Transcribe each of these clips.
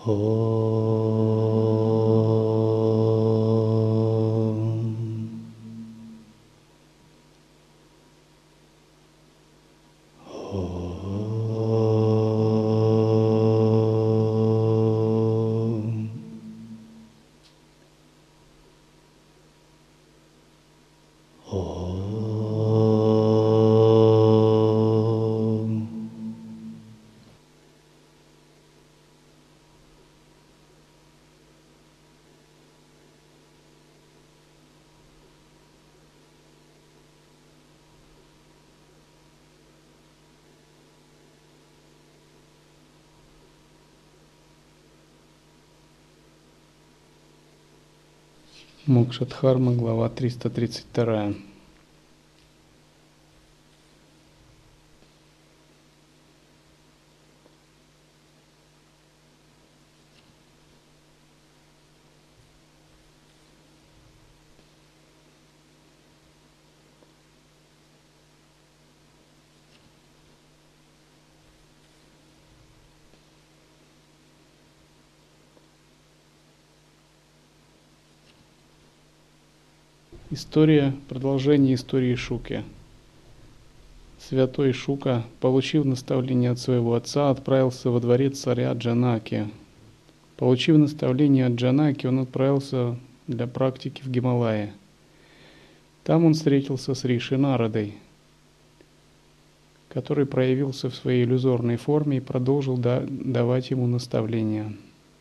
Мокша-дхарма, глава 332. История, продолжение истории Шуки. Святой Шука, получив наставление от своего отца, отправился во дворец царя Джанаки. Получив наставление от Джанаки, он отправился для практики в Гималае. Там он встретился с Риши Нарадой, который проявился в своей иллюзорной форме и продолжил давать ему наставления.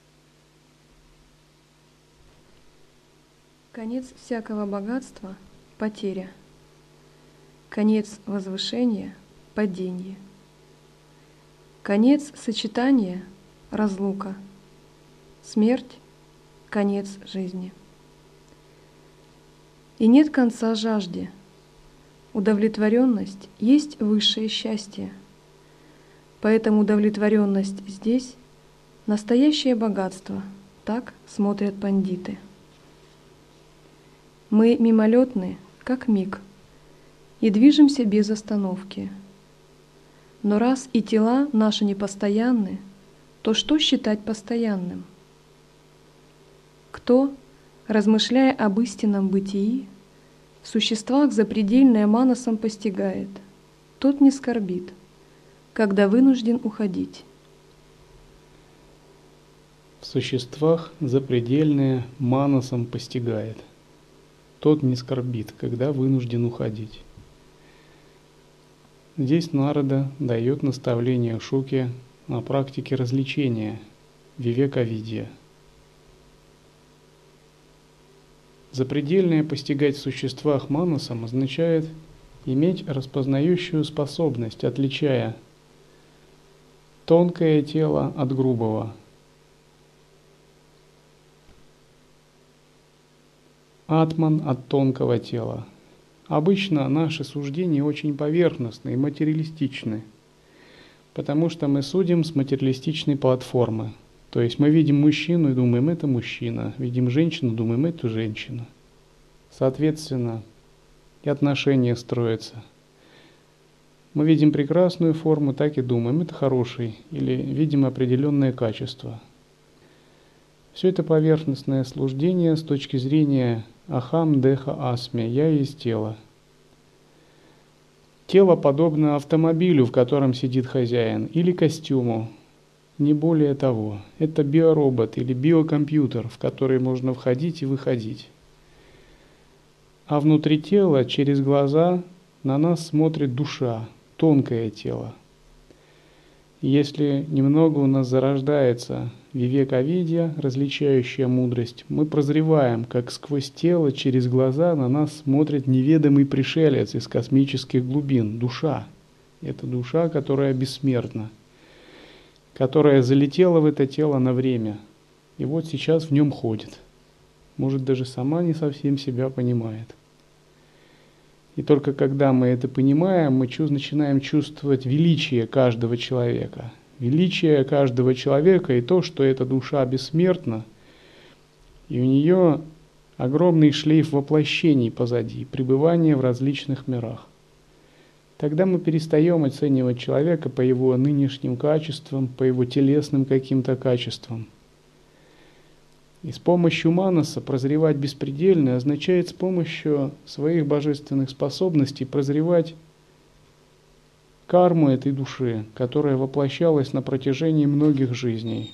Конец всякого богатства – потеря. Конец возвышения – падение. Конец сочетания – разлука. Смерть – конец жизни. И нет конца жажде. Удовлетворенность есть высшее счастье. Поэтому удовлетворенность здесь – настоящее богатство, так смотрят пандиты. Мы мимолетны, как миг, и движемся без остановки. Но раз и тела наши непостоянны, то что считать постоянным? Кто, размышляя об истинном бытии, в существах запредельное манасом постигает, тот не скорбит, когда вынужден уходить. В существах запредельное манасом постигает, тот не скорбит, когда вынужден уходить. Здесь Нарада дает наставление Шуке на практике развлечения, вивека-видья. Запредельное постигать в существах манасом означает иметь распознающую способность, отличая тонкое тело от грубого, атман от тонкого тела. Обычно наши суждения очень поверхностны и материалистичны, потому что мы судим с материалистичной платформы. То есть мы видим мужчину и думаем, это мужчина, видим женщину, думаем, это женщина. Соответственно, и отношения строятся. Мы видим прекрасную форму, так и думаем, это хороший, или видим определенное качество. Все это поверхностное суждение с точки зрения ахам деха асми, я есть тело. Тело подобно автомобилю, в котором сидит хозяин, или костюму, не более того. Это биоробот или биокомпьютер, в который можно входить и выходить. А внутри тела, через глаза, на нас смотрит душа, тонкое тело. Если немного у нас зарождается вивека-видья, различающая мудрость, мы прозреваем, как сквозь тело, через глаза на нас смотрит неведомый пришелец из космических глубин, душа. Это душа, которая бессмертна, которая залетела в это тело на время, и вот сейчас в нем ходит. Может, даже сама не совсем себя понимает. И только когда мы это понимаем, мы начинаем чувствовать величие каждого человека. Величие каждого человека и то, что эта душа бессмертна, и у нее огромный шлейф воплощений позади, пребывания в различных мирах. Тогда мы перестаем оценивать человека по его нынешним качествам, по его телесным каким-то качествам. И с помощью манаса прозревать беспредельное означает с помощью своих божественных способностей прозревать карму этой души, которая воплощалась на протяжении многих жизней.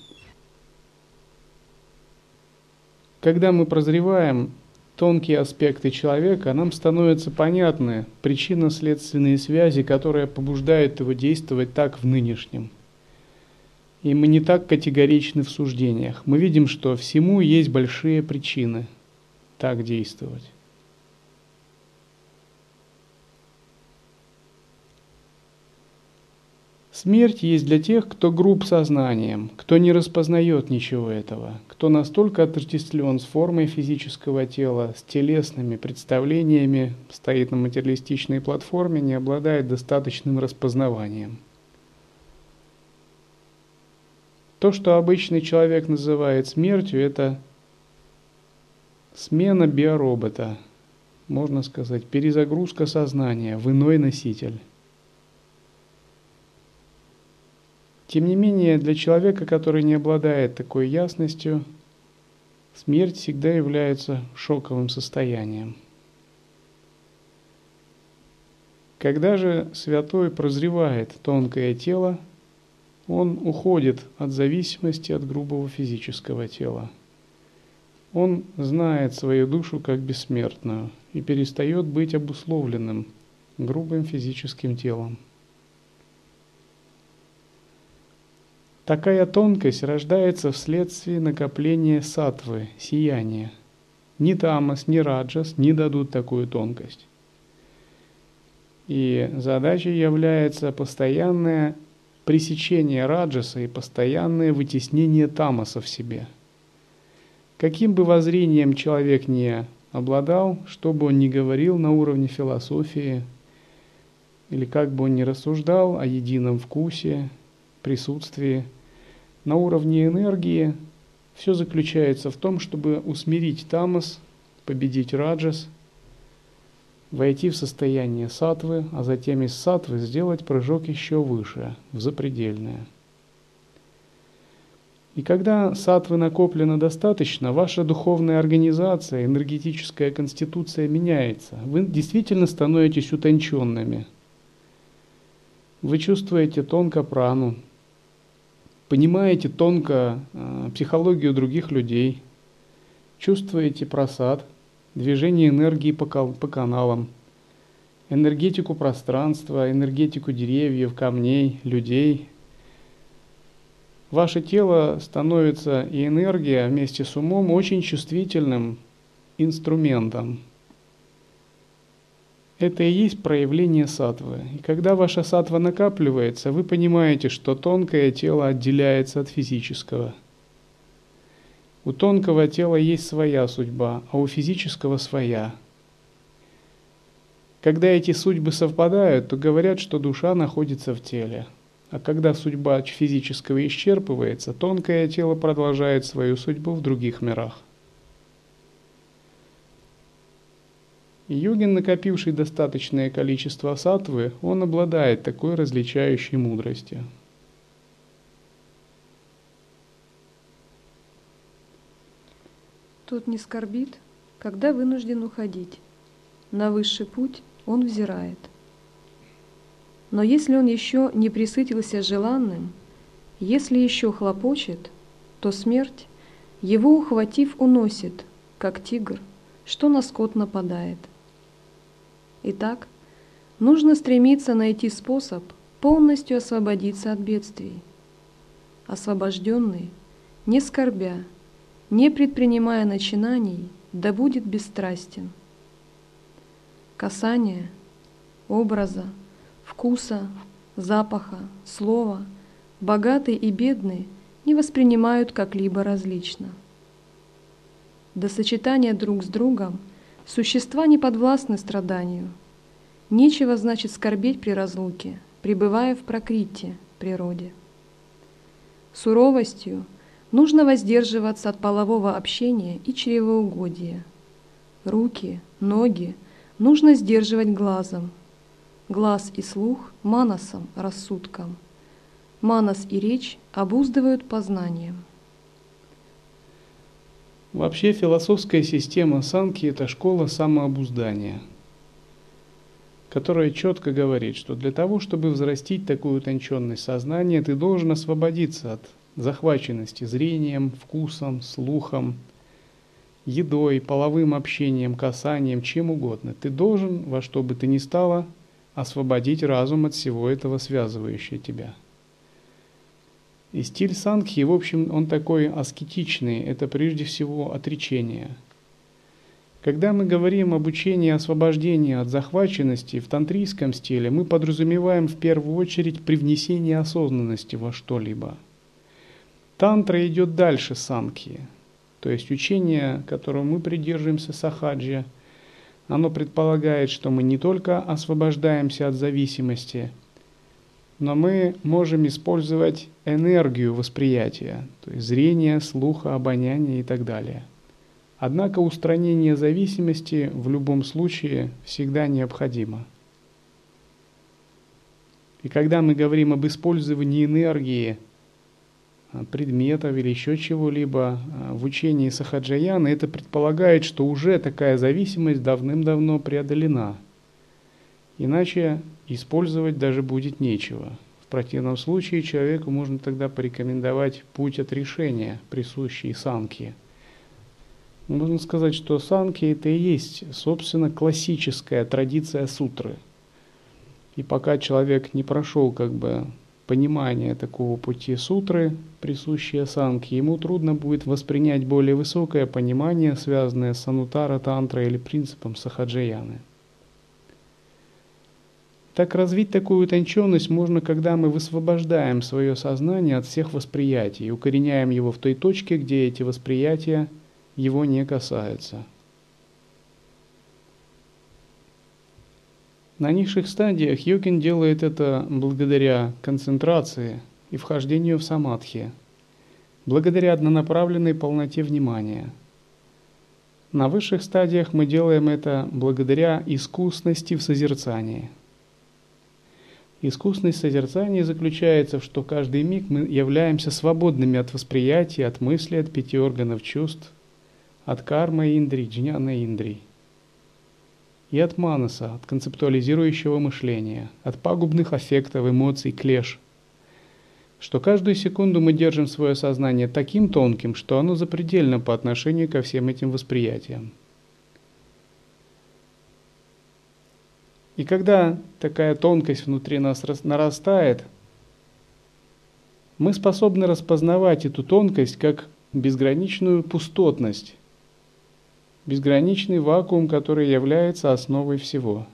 Когда мы прозреваем тонкие аспекты человека, нам становятся понятны причинно-следственные связи, которые побуждают его действовать так в нынешнем. И мы не так категоричны в суждениях. Мы видим, что всему есть большие причины так действовать. Смерть есть для тех, кто груб сознанием, кто не распознает ничего этого, кто настолько отождествлен с формой физического тела, с телесными представлениями, стоит на материалистичной платформе, не обладает достаточным распознаванием. То, что обычный человек называет смертью, это смена биоробота, можно сказать, перезагрузка сознания в иной носитель. Тем не менее, для человека, который не обладает такой ясностью, смерть всегда является шоковым состоянием. Когда же святой прозревает тонкое тело, он уходит от зависимости от грубого физического тела. Он знает свою душу как бессмертную и перестает быть обусловленным грубым физическим телом. Такая тонкость рождается вследствие накопления саттвы, сияния. Ни тамас, ни раджас не дадут такую тонкость. И задачей является постоянное пресечение раджаса и постоянное вытеснение тамаса в себе. Каким бы воззрением человек ни обладал, что бы он ни говорил на уровне философии, или как бы он ни рассуждал о едином вкусе, присутствии, на уровне энергии все заключается в том, чтобы усмирить тамас, победить раджас, войти в состояние саттвы, а затем из саттвы сделать прыжок еще выше, в запредельное. И когда саттвы накоплено достаточно, ваша духовная организация, энергетическая конституция меняется. Вы действительно становитесь утонченными. Вы чувствуете тонко прану, понимаете тонко психологию других людей, чувствуете прасад, движение энергии по каналам, энергетику пространства, энергетику деревьев, камней, людей. Ваше тело становится, и энергия вместе с умом, очень чувствительным инструментом. Это и есть проявление саттвы. И когда ваша саттва накапливается, вы понимаете, что тонкое тело отделяется от физического. У тонкого тела есть своя судьба, а у физического своя. Когда эти судьбы совпадают, то говорят, что душа находится в теле. А когда судьба физического исчерпывается, тонкое тело продолжает свою судьбу в других мирах. Йогин, накопивший достаточное количество саттвы, он обладает такой различающей мудростью. Тот не скорбит, когда вынужден уходить. На высший путь он взирает. Но если он еще не пресытился желанным, если еще хлопочет, то смерть, его ухватив, уносит, как тигр, что на скот нападает. Итак, нужно стремиться найти способ полностью освободиться от бедствий. Освобожденный, не скорбя, не предпринимая начинаний, да будет бесстрастен. Касание, образа, вкуса, запаха, слова, богатый и бедный не воспринимают как-либо различно. До сочетания друг с другом существа не подвластны страданию. Нечего, значит, скорбеть при разлуке, пребывая в пракрити, природе. Суровостью нужно воздерживаться от полового общения и чревоугодия. Руки, ноги нужно сдерживать глазом. Глаз и слух – манасом, рассудком. Манас и речь обуздывают познанием. Вообще философская система санки – это школа самообуздания, которая четко говорит, что для того, чтобы взрастить такую утонченность сознания, ты должен освободиться от захваченности зрением, вкусом, слухом, едой, половым общением, касанием, чем угодно. Ты должен во что бы то ни стало освободить разум от всего этого, связывающего тебя. И стиль сангхи, в общем, он такой аскетичный, это прежде всего отречение. Когда мы говорим об учении освобождения от захваченности в тантрийском стиле, мы подразумеваем в первую очередь привнесение осознанности во что-либо. Тантра идет дальше сангхи, то есть учение, которого мы придерживаемся сахаджи, оно предполагает, что мы не только освобождаемся от зависимости, но мы можем использовать энергию восприятия, то есть зрение, слуха, обоняние и так далее. Однако устранение зависимости в любом случае всегда необходимо. И когда мы говорим об использовании энергии, предметов или еще чего-либо в учении сахаджаяны, это предполагает, что уже такая зависимость давным-давно преодолена. Иначе использовать даже будет нечего. В противном случае человеку можно тогда порекомендовать путь отрешения, присущий санхи. Можно сказать, что санхи – это и есть, собственно, классическая традиция сутры. И пока человек не прошел понимание такого пути сутры, присущее санхи, ему трудно будет воспринять более высокое понимание, связанное с анутара тантрой или принципом сахаджаяны. Так развить такую утонченность можно, когда мы высвобождаем свое сознание от всех восприятий и укореняем его в той точке, где эти восприятия его не касаются. На низших стадиях йогин делает это благодаря концентрации и вхождению в самадхи, благодаря однонаправленной полноте внимания. На высших стадиях мы делаем это благодаря искусности в созерцании. Искусность созерцания заключается в том, что каждый миг мы являемся свободными от восприятия, от мыслей, от 5 органов чувств, от кармы индрий, джняна индрий, и от манаса, от концептуализирующего мышления, от пагубных аффектов, эмоций, клеш, что каждую секунду мы держим свое сознание таким тонким, что оно запредельно по отношению ко всем этим восприятиям. И когда такая тонкость внутри нас нарастает, мы способны распознавать эту тонкость как безграничную пустотность, безграничный вакуум, который является основой всего.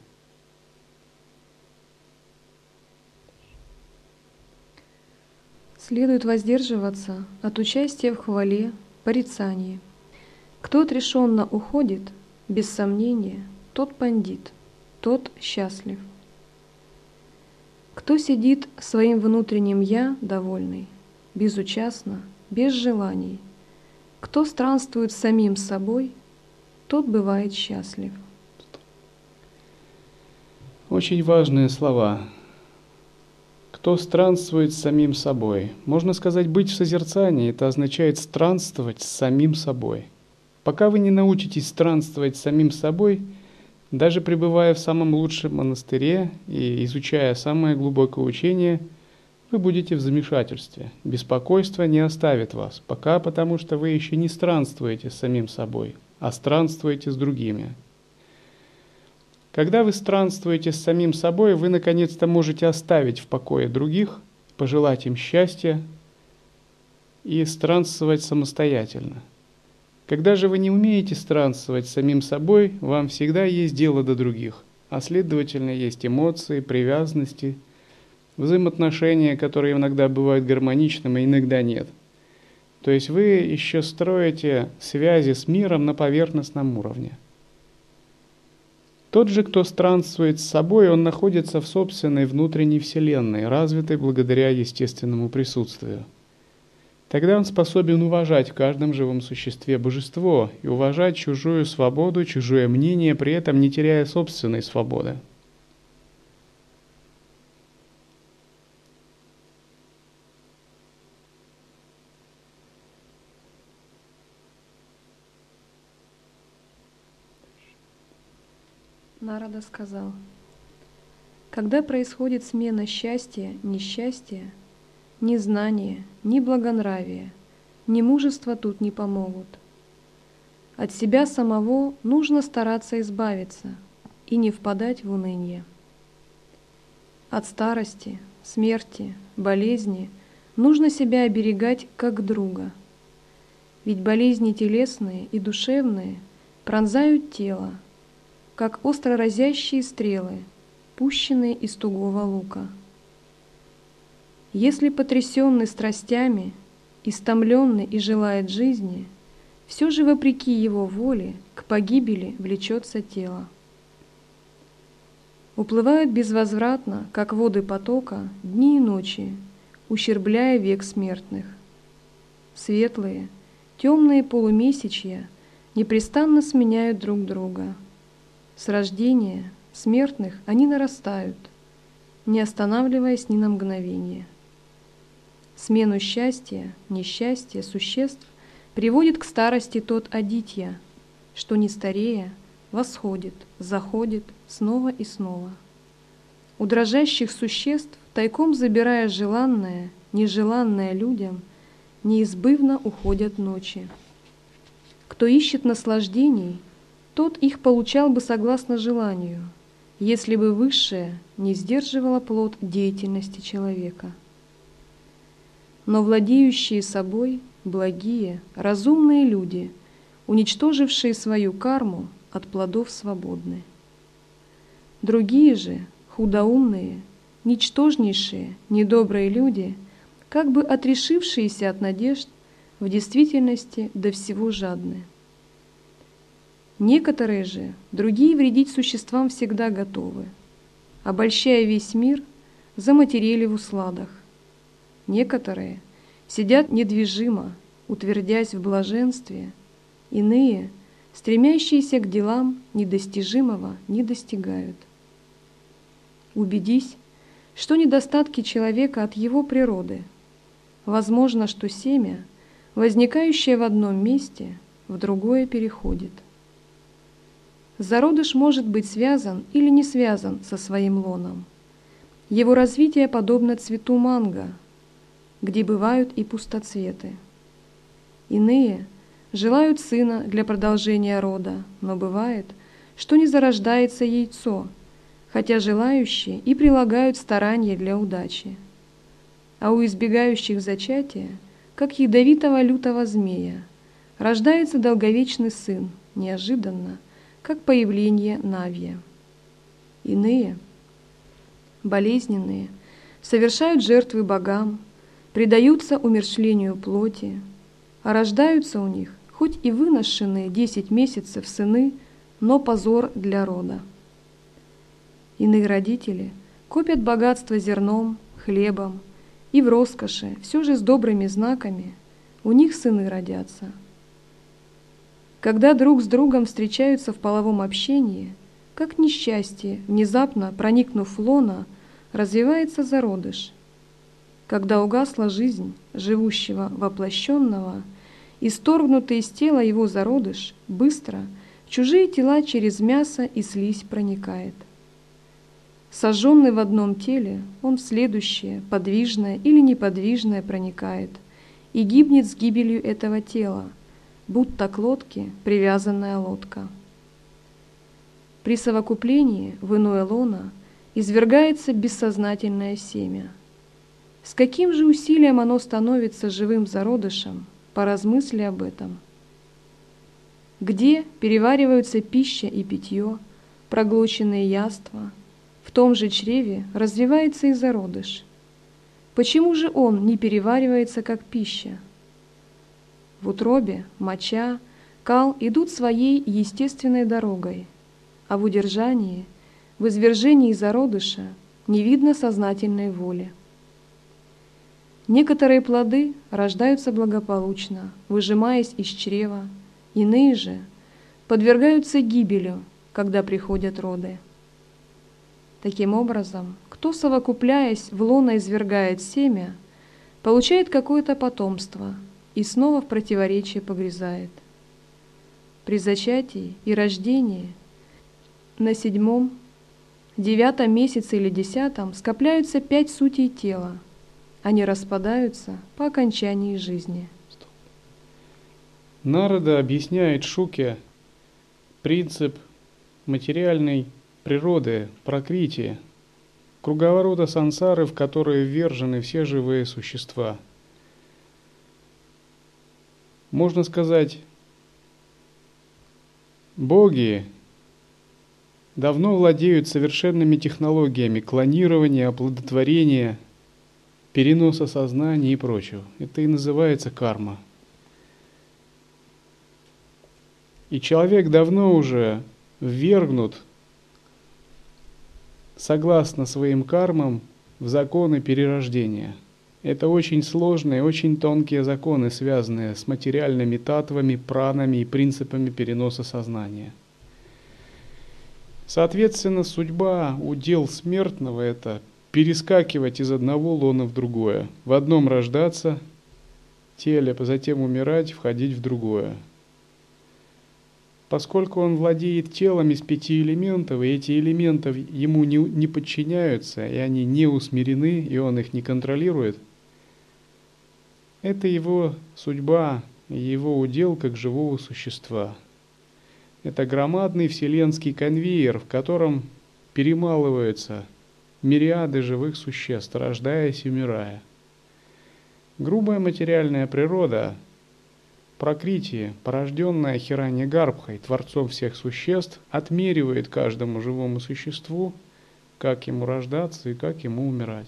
Следует воздерживаться от участия в хвале, порицании. Кто отрешенно уходит, без сомнения, тот пандит, тот счастлив. Кто сидит своим внутренним «я» довольный, безучастно, без желаний, кто странствует с самим собой, тот бывает счастлив. Очень важные слова. Кто странствует с самим собой. Можно сказать, быть в созерцании – это означает странствовать с самим собой. Пока вы не научитесь странствовать с самим собой, даже пребывая в самом лучшем монастыре и изучая самое глубокое учение, вы будете в замешательстве. Беспокойство не оставит вас, пока потому что вы еще не странствуете с самим собой, а странствуете с другими. Когда вы странствуете с самим собой, вы наконец-то можете оставить в покое других, пожелать им счастья и странствовать самостоятельно. Когда же вы не умеете странствовать с самим собой, вам всегда есть дело до других, а следовательно есть эмоции, привязанности, взаимоотношения, которые иногда бывают гармоничными, а иногда нет. То есть вы еще строите связи с миром на поверхностном уровне. Тот же, кто странствует с собой, он находится в собственной внутренней вселенной, развитой благодаря естественному присутствию. Тогда он способен уважать в каждом живом существе божество и уважать чужую свободу, чужое мнение, при этом не теряя собственной свободы. Нарада сказал: когда происходит смена счастья-несчастья, ни знание, ни благонравие, ни мужество тут не помогут. От себя самого нужно стараться избавиться и не впадать в уныние. От старости, смерти, болезни нужно себя оберегать как друга. Ведь болезни телесные и душевные пронзают тело, как остро разящие стрелы, пущенные из тугого лука. Если потрясенный страстями, истомленный и желает жизни, все же вопреки его воле к погибели влечется тело. Уплывают безвозвратно, как воды потока, дни и ночи, ущербляя век смертных. Светлые, темные полумесячья непрестанно сменяют друг друга. С рождения смертных они нарастают, не останавливаясь ни на мгновение. Смену счастья, несчастья существ приводит к старости тот Адитья, что не старея восходит, заходит снова и снова. У дрожащих существ, тайком забирая желанное, нежеланное людям, неизбывно уходят ночи. Кто ищет наслаждений, тот их получал бы согласно желанию, если бы высшее не сдерживало плод деятельности человека. Но владеющие собой, благие, разумные люди, уничтожившие свою карму, от плодов свободны. Другие же, худоумные, ничтожнейшие, недобрые люди, как бы отрешившиеся от надежд, в действительности до всего жадны. Некоторые же, другие вредить существам всегда готовы, обольщая весь мир, заматерели в усладах. Некоторые сидят недвижимо, утвердясь в блаженстве, иные, стремящиеся к делам недостижимого, не достигают. Убедись, что недостатки человека от его природы. Возможно, что семя, возникающее в одном месте, в другое переходит. Зародыш может быть связан или не связан со своим лоном. Его развитие подобно цвету манго, где бывают и пустоцветы. Иные желают сына для продолжения рода, но бывает, что не зарождается яйцо, хотя желающие и прилагают старания для удачи. А у избегающих зачатия, как ядовитого лютого змея, рождается долговечный сын, неожиданно, как появление Навья. Иные, болезненные, совершают жертвы богам, предаются умерщвлению плоти, а рождаются у них хоть и выношенные 10 месяцев сыны, но позор для рода. Иные родители копят богатство зерном, хлебом, и в роскоши, все же с добрыми знаками, у них сыны родятся. Когда друг с другом встречаются в половом общении, как несчастье, внезапно проникнув в лоно, развивается зародыш. Когда угасла жизнь живущего воплощенного, исторгнутый из тела его зародыш быстро в чужие тела через мясо и слизь проникает. Сожженный в одном теле, он в следующее, подвижное или неподвижное, проникает и гибнет с гибелью этого тела, будто к лодке привязанная лодка. При совокуплении в иное лоно извергается бессознательное семя. С каким же усилием оно становится живым зародышем, поразмысли об этом. Где перевариваются пища и питье, проглоченные яства, в том же чреве развивается и зародыш. Почему же он не переваривается как пища? В утробе моча, кал идут своей естественной дорогой, а в удержании, в извержении зародыша не видно сознательной воли. Некоторые плоды рождаются благополучно, выжимаясь из чрева, иные же подвергаются гибелю, когда приходят роды. Таким образом, кто, совокупляясь, в лоно извергает семя, получает какое-то потомство и снова в противоречие погрязает. При зачатии и рождении на 7-м, 9-м месяце или 10-м скопляются 5 сутей тела. Они распадаются по окончании жизни. Нарада объясняет Шуке принцип материальной природы, пракрити, круговорота сансары, в который ввержены все живые существа. Можно сказать, боги давно владеют совершенными технологиями клонирования, оплодотворения, переноса сознания и прочего. Это и называется карма. И человек давно уже ввергнут, согласно своим кармам, в законы перерождения. Это очень сложные, очень тонкие законы, связанные с материальными татвами, пранами и принципами переноса сознания. Соответственно, судьба, удел смертного – это перескакивать из одного лона в другое. В одном рождаться, теле, затем умирать, входить в другое. Поскольку он владеет телом из 5 элементов, и эти элементы ему не подчиняются, и они не усмирены, и он их не контролирует, это его судьба, его удел как живого существа. Это громадный вселенский конвейер, в котором перемалываются мириады живых существ, рождаясь и умирая. Грубая материальная природа, пракрити, порожденная Хираньягарбхой, Творцом всех существ, отмеривает каждому живому существу, как ему рождаться и как ему умирать.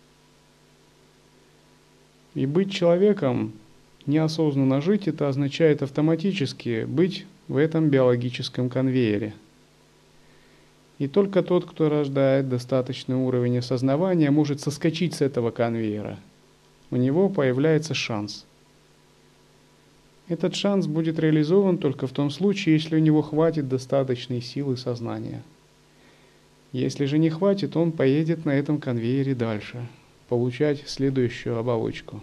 И быть человеком, неосознанно жить, это означает автоматически быть в этом биологическом конвейере. И только тот, кто рождает достаточный уровень осознавания, может соскочить с этого конвейера. У него появляется шанс. Этот шанс будет реализован только в том случае, если у него хватит достаточной силы сознания. Если же не хватит, он поедет на этом конвейере дальше, получать следующую оболочку.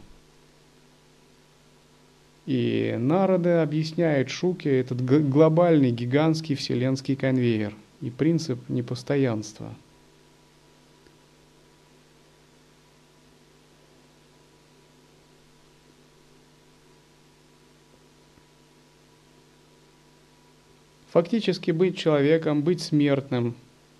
И Нарада объясняет Шуке этот глобальный, гигантский вселенский конвейер и принцип непостоянства. Фактически быть человеком, быть смертным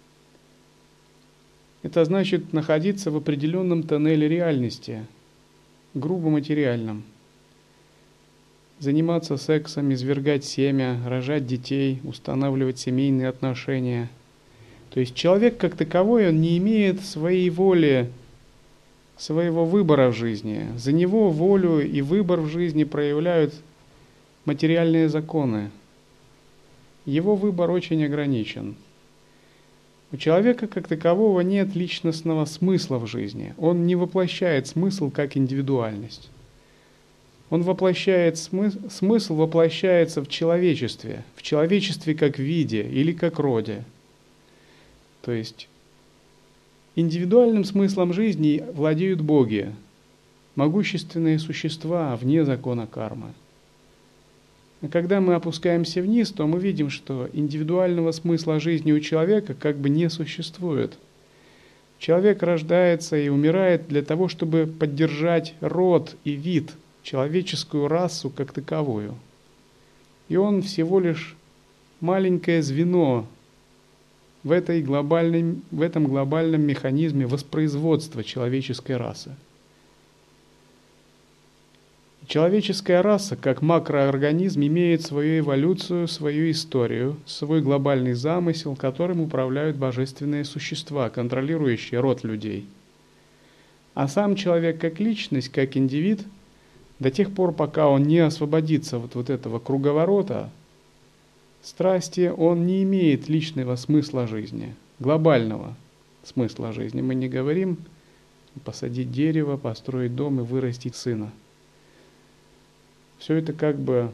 – это значит находиться в определенном тоннеле реальности, грубо материальном. Заниматься сексом, извергать семя, рожать детей, устанавливать семейные отношения. То есть человек как таковой, он не имеет своей воли, своего выбора в жизни. За него волю и выбор в жизни проявляют материальные законы. Его выбор очень ограничен. У человека как такового нет личностного смысла в жизни. Он не воплощает смысл как индивидуальность. Он воплощает смысл воплощается в человечестве как виде или как роде. То есть индивидуальным смыслом жизни владеют боги, могущественные существа вне закона кармы. А когда мы опускаемся вниз, то мы видим, что индивидуального смысла жизни у человека как бы не существует. Человек рождается и умирает для того, чтобы поддержать род и вид, человеческую расу как таковую. И он всего лишь маленькое звено в этом глобальном механизме воспроизводства человеческой расы. Человеческая раса, как макроорганизм, имеет свою эволюцию, свою историю, свой глобальный замысел, которым управляют божественные существа, контролирующие род людей. А сам человек как личность, как индивид, до тех пор, пока он не освободится от этого круговорота страсти, он не имеет личного смысла жизни, глобального смысла жизни. Мы не говорим посадить дерево, построить дом и вырастить сына. Все это как бы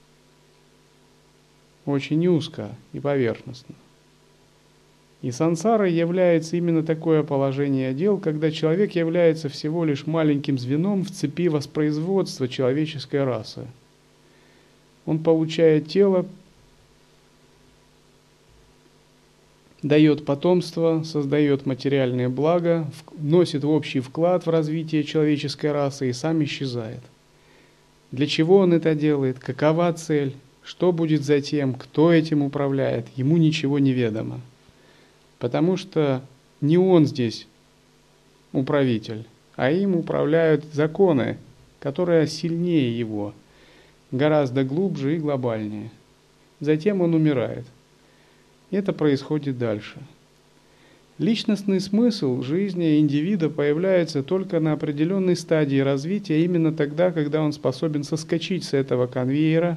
очень узко и поверхностно. И сансарой является именно такое положение дел, когда человек является всего лишь маленьким звеном в цепи воспроизводства человеческой расы. Он получает тело, дает потомство, создает материальные блага, вносит в общий вклад в развитие человеческой расы и сам исчезает. Для чего он это делает? Какова цель? Что будет затем? Кто этим управляет? Ему ничего не ведомо. Потому что не он здесь управитель, а им управляют законы, которые сильнее его, гораздо глубже и глобальнее. Затем он умирает. Это происходит дальше. Личностный смысл жизни индивида появляется только на определенной стадии развития, именно тогда, когда он способен соскочить с этого конвейера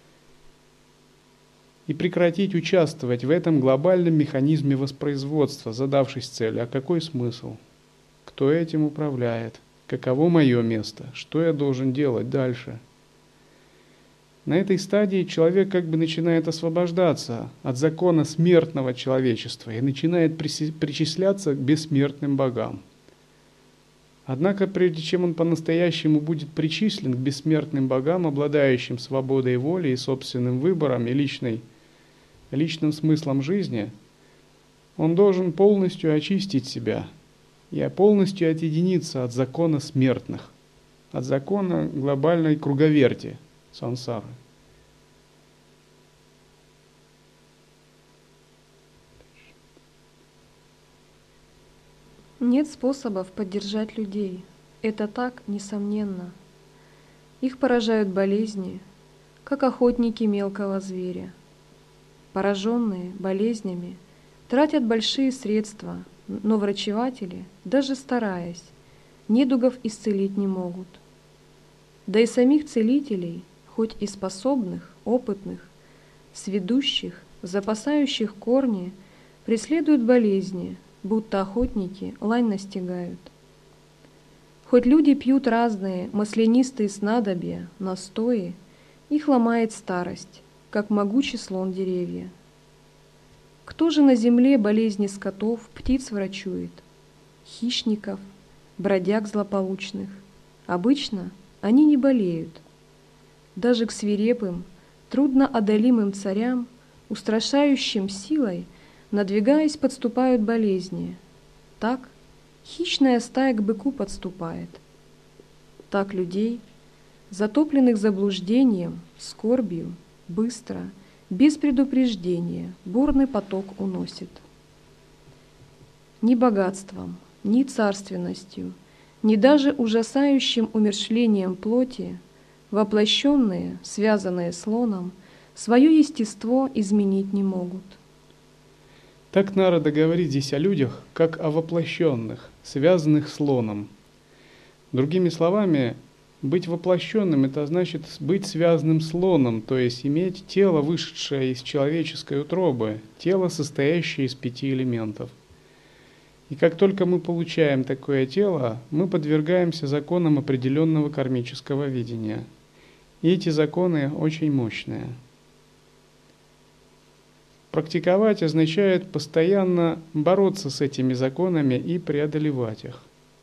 и прекратить участвовать в этом глобальном механизме воспроизводства, задавшись целью: а какой смысл? Кто этим управляет? Каково мое место? Что я должен делать дальше? На этой стадии человек как бы начинает освобождаться от закона смертного человечества и начинает причисляться к бессмертным богам. Однако, прежде чем он по-настоящему будет причислен к бессмертным богам, обладающим свободой воли и собственным выбором и личным смыслом жизни, он должен полностью очистить себя и полностью отъединиться от закона смертных, от закона глобальной круговерти сансары. Нет способов поддержать людей. Это так, несомненно. Их поражают болезни, как охотники мелкого зверя. Пораженные болезнями тратят большие средства, но врачеватели, даже стараясь, недугов исцелить не могут. Да и самих целителей, хоть и способных, опытных, сведущих, запасающих корни, преследуют болезни, будто охотники лань настигают. Хоть люди пьют разные маслянистые снадобья, настои, их ломает старость, как могучий слон деревья. Кто же на земле болезни скотов, птиц врачует? Хищников, бродяг злополучных. Обычно они не болеют. Даже к свирепым, трудноодолимым царям, устрашающим силой, надвигаясь, подступают болезни. Так хищная стая к быку подступает. Так людей, затопленных заблуждением, скорбью, быстро, без предупреждения, бурный поток уносит. Ни богатством, ни царственностью, ни даже ужасающим умерщвлением плоти воплощенные, связанные слоном, свое естество изменить не могут. Так Нарада говорит здесь о людях, как о воплощенных, связанных слоном. Другими словами, быть воплощенным – это значит быть связанным слоном, то есть иметь тело, вышедшее из человеческой утробы, тело, состоящее из 5 элементов. И как только мы получаем такое тело, мы подвергаемся законам определенного кармического видения. И эти законы очень мощные. Практиковать означает постоянно бороться с этими законами и преодолевать их.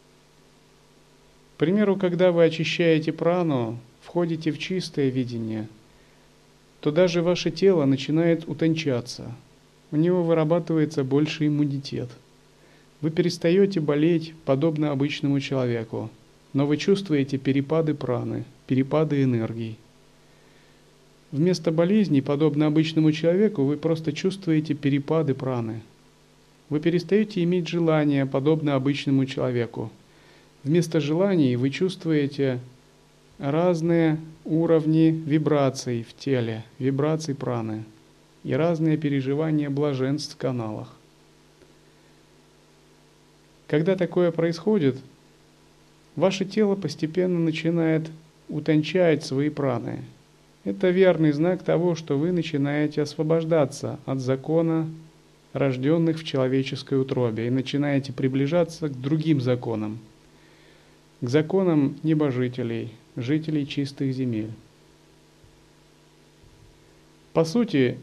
К примеру, когда вы очищаете прану, входите в чистое видение, то даже ваше тело начинает утончаться, у него вырабатывается больше иммунитет. Вы перестаете болеть, подобно обычному человеку, но вы чувствуете перепады праны, перепады энергий. Вместо болезней, подобно обычному человеку, вы просто чувствуете перепады праны. Вы перестаете иметь желания, подобно обычному человеку. Вместо желаний вы чувствуете разные уровни вибраций в теле, вибраций праны и разные переживания блаженств в каналах. Когда такое происходит, ваше тело постепенно начинает утончать свои праны. Это верный знак того, что вы начинаете освобождаться от закона, рожденных в человеческой утробе, и начинаете приближаться к другим законам, к законам небожителей, жителей чистых земель. По сути,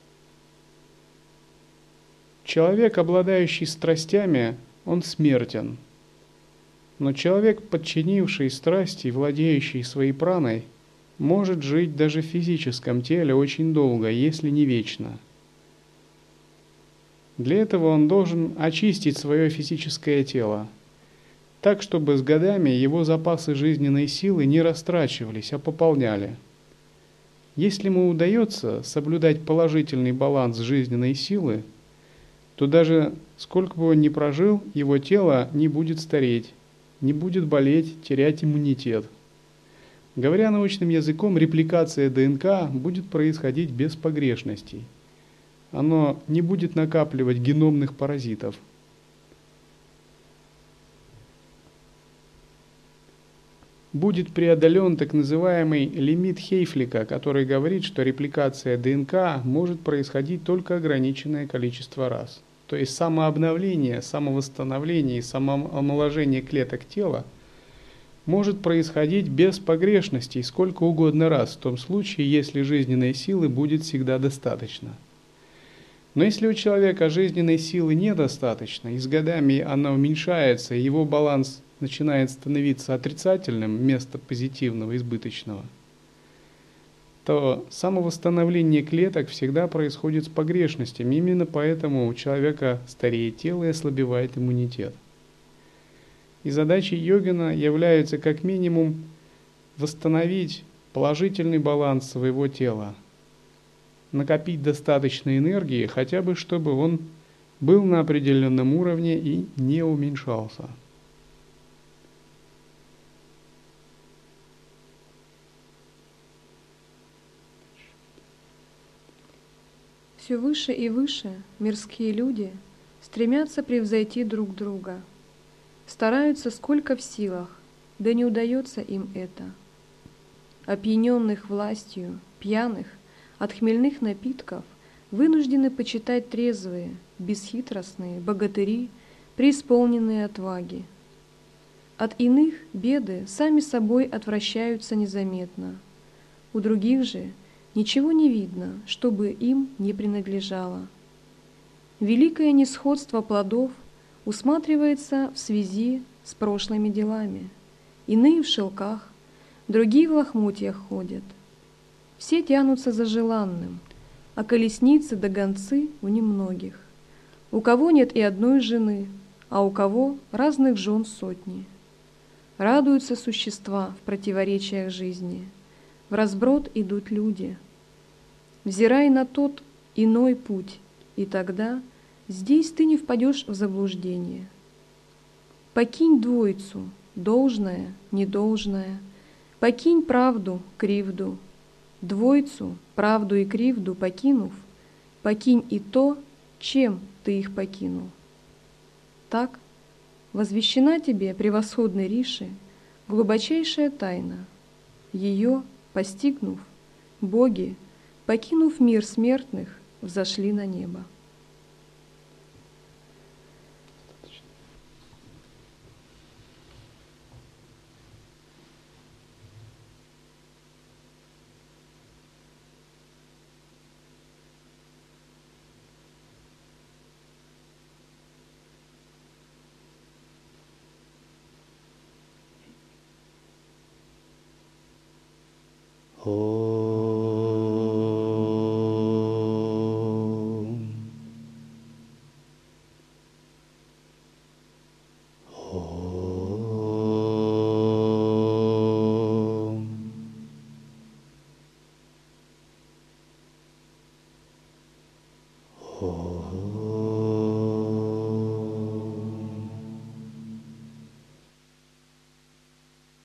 человек, обладающий страстями, он смертен. Но человек, подчинивший страсти, владеющий своей праной, может жить даже в физическом теле очень долго, если не вечно. Для этого он должен очистить свое физическое тело, так, чтобы с годами его запасы жизненной силы не растрачивались, а пополняли. Если ему удается соблюдать положительный баланс жизненной силы, то даже сколько бы он ни прожил, его тело не будет стареть, не будет болеть, терять иммунитет. Говоря научным языком, репликация ДНК будет происходить без погрешностей. Оно не будет накапливать геномных паразитов. Будет преодолен так называемый лимит Хейфлика, который говорит, что репликация ДНК может происходить только ограниченное количество раз. То есть самообновление, самовосстановление и самоомоложение клеток тела может происходить без погрешностей сколько угодно раз, в том случае, если жизненной силы будет всегда достаточно. Но если у человека жизненной силы недостаточно, и с годами она уменьшается, и его баланс начинает становиться отрицательным вместо позитивного, избыточного, то самовосстановление клеток всегда происходит с погрешностями. Именно поэтому у человека стареет тело и ослабевает иммунитет. И задачей йогина является как минимум восстановить положительный баланс своего тела, накопить достаточно энергии, хотя бы чтобы он был на определенном уровне и не уменьшался. Все выше и выше мирские люди стремятся превзойти друг друга, стараются сколько в силах, да не удается им это. Опьяненных властью, пьяных от хмельных напитков вынуждены почитать трезвые, бесхитростные богатыри, преисполненные отваги. От иных беды сами собой отвращаются незаметно, у других же ничего не видно, чтобы им не принадлежало. Великое несходство плодов усматривается в связи с прошлыми делами. Иные в шелках, другие в лохмотьях ходят. Все тянутся за желанным, а колесницы да гонцы у немногих. У кого нет и одной жены, а у кого разных жен сотни. Радуются существа в противоречиях жизни. В разброд идут люди. Взирай на тот иной путь, и тогда здесь ты не впадешь в заблуждение. Покинь двоицу, должное, недолжное, покинь правду, кривду. Двоицу, правду и кривду покинув, покинь и то, чем ты их покинул. Так возвещена тебе, превосходный Риши, глубочайшая тайна. Ее, постигнув, боги, покинув мир смертных, взошли на небо. Oh.